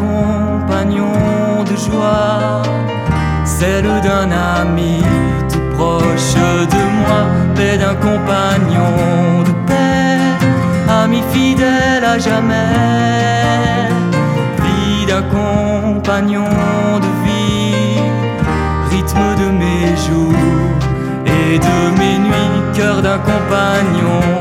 compagnon de joie, celle d'un ami tout proche de moi, paix d'un compagnon de paix, ami fidèle à jamais, vie d'un compagnon de vie, rythme de mes jours et de mes nuits, cœur d'un compagnon